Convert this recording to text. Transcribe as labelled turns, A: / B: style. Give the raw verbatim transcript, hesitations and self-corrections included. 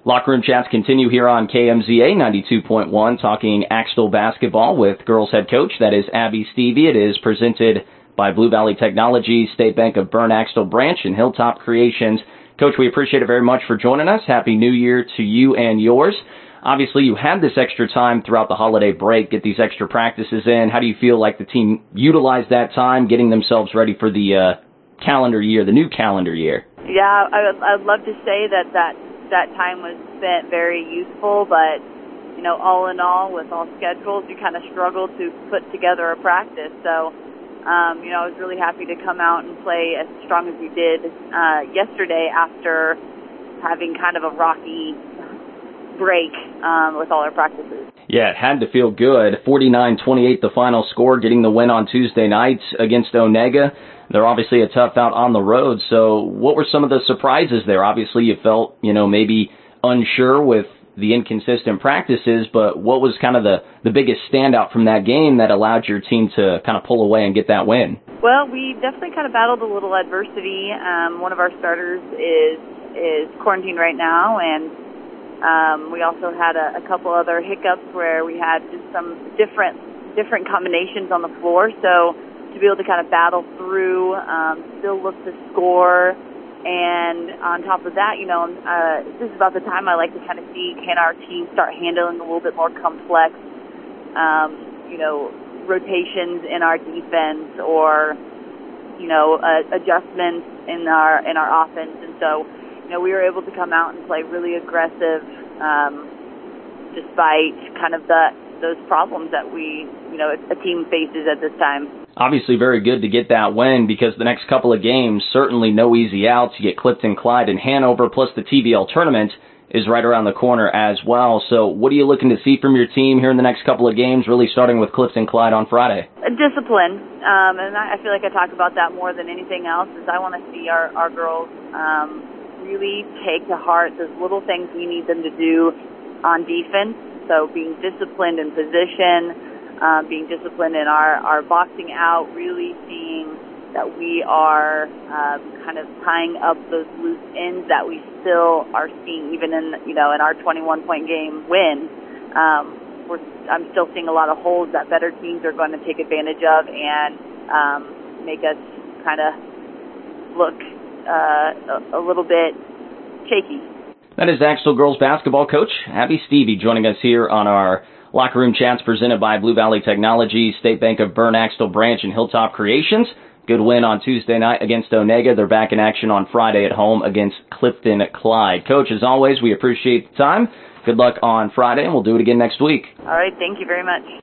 A: Locker Room Chats continue here on K M Z A ninety-two point one, talking Axtell basketball with girls head coach, that is Abby Stevie. It is presented by Blue Valley Technology, State Bank of Bern Axtell Branch, and Hilltop Creations. Coach, we appreciate it very much for joining us. Happy New Year to you and yours. Obviously, you had this extra time throughout the holiday break, get these extra practices in. How do you feel like the team utilized that time, getting themselves ready for the uh, calendar year, the new calendar year?
B: Yeah, I would, I'd love to say that that that time was spent very useful, but, you know, all in all, with all schedules, you kind of struggle to put together a practice. So, um, you know, I was really happy to come out and play as strong as we did uh, yesterday after having kind of a rocky break um, with all our practices.
A: Yeah, it had to feel good. forty-nine twenty-eight the final score, getting the win on Tuesday night against Onega. They're obviously a tough out on the road, so what were some of the surprises there? Obviously, you felt, you know, maybe unsure with the inconsistent practices, but what was kind of the, the biggest standout from that game that allowed your team to kind of pull away and get that win?
B: Well, we definitely kind of battled a little adversity. Um, one of our starters is is quarantined right now, and um, we also had a, a couple other hiccups where we had just some different different combinations on the floor, so to be able to kind of battle through, um, still look to score, and on top of that, you know, uh, this is about the time I like to kind of see, can our team start handling a little bit more complex, um, you know, rotations in our defense, or, you know, uh, adjustments in our in our offense. And so, you know, we were able to come out and play really aggressive, um, despite kind of the those problems that we, you know, a team faces at this time.
A: Obviously very good to get that win, because the next couple of games, certainly no easy outs. You get Clifton, Clyde, and Hanover, plus the T B L tournament is right around the corner as well. So what are you looking to see from your team here in the next couple of games, really starting with Clifton, Clyde on Friday?
B: Discipline, um, and I feel like I talk about that more than anything else, is I want to see our, our girls um, really take to heart those little things we need them to do on defense. So being disciplined in position, Uh, being disciplined in our, our boxing out, really seeing that we are uh, kind of tying up those loose ends that we still are seeing even in, you know, in our twenty-one point game win. Um, we're, I'm still seeing a lot of holes that better teams are going to take advantage of and um, make us kind of look uh, a, a little bit shaky.
A: That is Axtell girls basketball coach Abby Stevie joining us here on our Locker Room Chats presented by Blue Valley Technology, State Bank of Bern Axtell Branch, and Hilltop Creations. Good win on Tuesday night against Onega. They're back in action on Friday at home against Clifton Clyde. Coach, as always, we appreciate the time. Good luck on Friday, and we'll do it again next week.
B: All right, thank you very much.